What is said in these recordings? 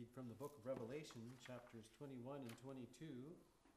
read from the book of Revelation, chapters 21 and 22.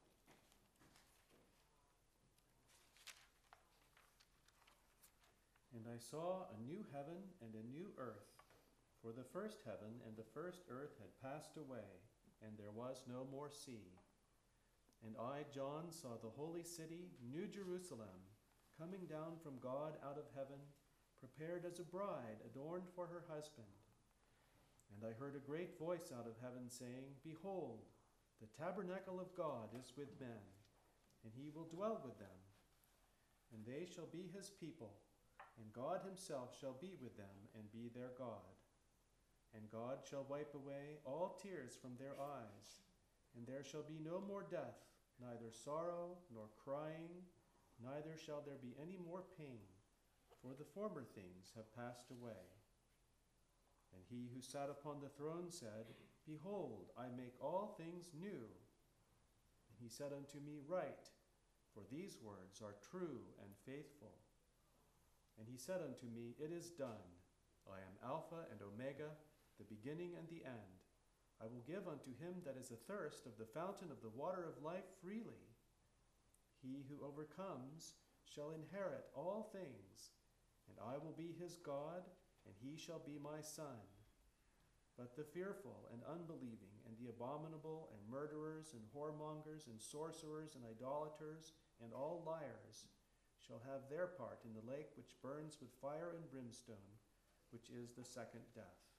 And I saw a new heaven and a new earth, for the first heaven and the first earth had passed away, and there was no more sea. And I, John, saw the holy city, New Jerusalem, coming down from God out of heaven, prepared as a bride adorned for her husband. And I heard a great voice out of heaven saying, Behold, the tabernacle of God is with men, and he will dwell with them. And they shall be his people, and God himself shall be with them and be their God. And God shall wipe away all tears from their eyes, and there shall be no more death, neither sorrow nor crying, neither shall there be any more pain, for the former things have passed away. And he who sat upon the throne said, Behold, I make all things new. And he said unto me, Write, for these words are true and faithful. And he said unto me, It is done. I am Alpha and Omega, the beginning and the end. I will give unto him that is athirst of the fountain of the water of life freely. He who overcomes shall inherit all things, and I will be his God, and he shall be my son. But the fearful and unbelieving and the abominable and murderers and whoremongers and sorcerers and idolaters and all liars shall have their part in the lake which burns with fire and brimstone, which is the second death.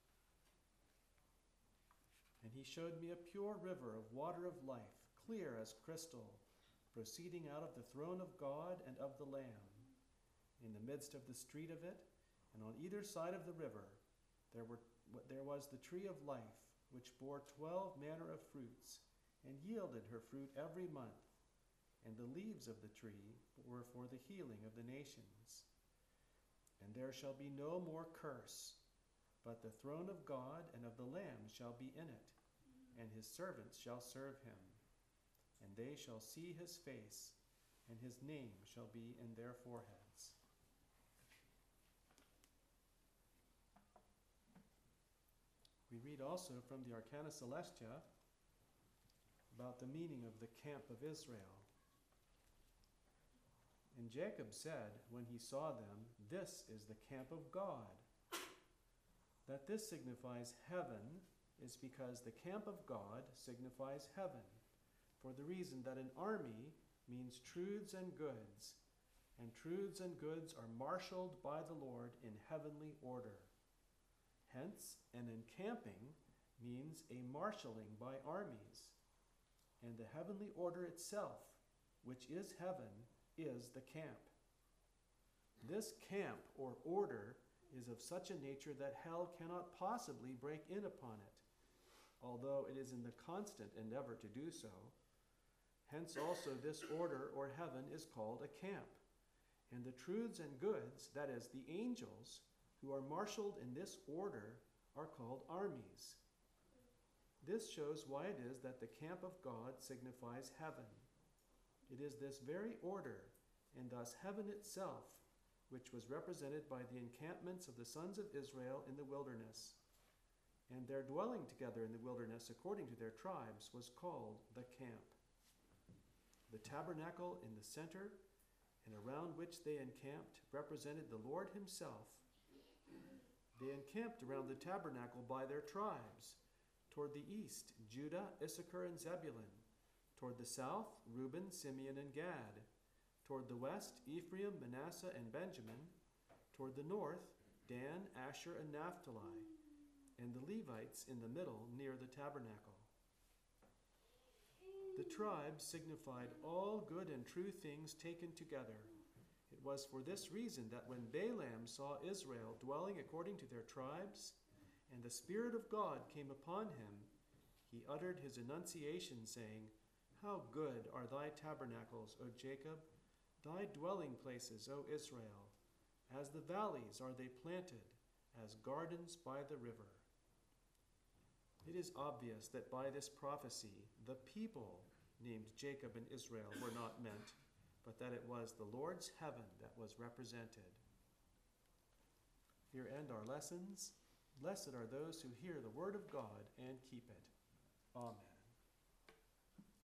And he showed me a pure river of water of life, clear as crystal, proceeding out of the throne of God and of the Lamb. In the midst of the street of it, and on either side of the river, there was the tree of life, which bore 12 manner of fruits, and yielded her fruit every month. And the leaves of the tree were for the healing of the nations. And there shall be no more curse, but the throne of God and of the Lamb shall be in it, and his servants shall serve him. And they shall see his face, and his name shall be in their foreheads. We read also from the Arcana Celestia about the meaning of the camp of Israel. And Jacob said, when he saw them, This is the camp of God. That this signifies heaven is because the camp of God signifies heaven, for the reason that an army means truths and goods, and truths and goods are marshaled by the Lord in heavenly order. Hence, an encamping means a marshaling by armies, and the heavenly order itself, which is heaven, is the camp. This camp or order is of such a nature that hell cannot possibly break in upon it, although it is in the constant endeavor to do so. Hence also this order or heaven is called a camp, and the truths and goods, that is, the angels, who are marshaled in this order, are called armies. This shows why it is that the camp of God signifies heaven. It is this very order, and thus heaven itself, which was represented by the encampments of the sons of Israel in the wilderness. And their dwelling together in the wilderness according to their tribes was called the camp. The tabernacle in the center, and around which they encamped, represented the Lord himself. They encamped around the tabernacle by their tribes. Toward the east, Judah, Issachar, and Zebulun. Toward the south, Reuben, Simeon, and Gad. Toward the west, Ephraim, Manasseh, and Benjamin. Toward the north, Dan, Asher, and Naphtali. And the Levites in the middle near the tabernacle. The tribes signified all good and true things taken together. It was for this reason that when Balaam saw Israel dwelling according to their tribes, and the Spirit of God came upon him, he uttered his enunciation, saying, How good are thy tabernacles, O Jacob, thy dwelling places, O Israel! As the valleys are they planted, as gardens by the river. It is obvious that by this prophecy, the people named Jacob and Israel were not meant, but that it was the Lord's heaven that was represented. Here end our lessons. Blessed are those who hear the word of God and keep it. Amen.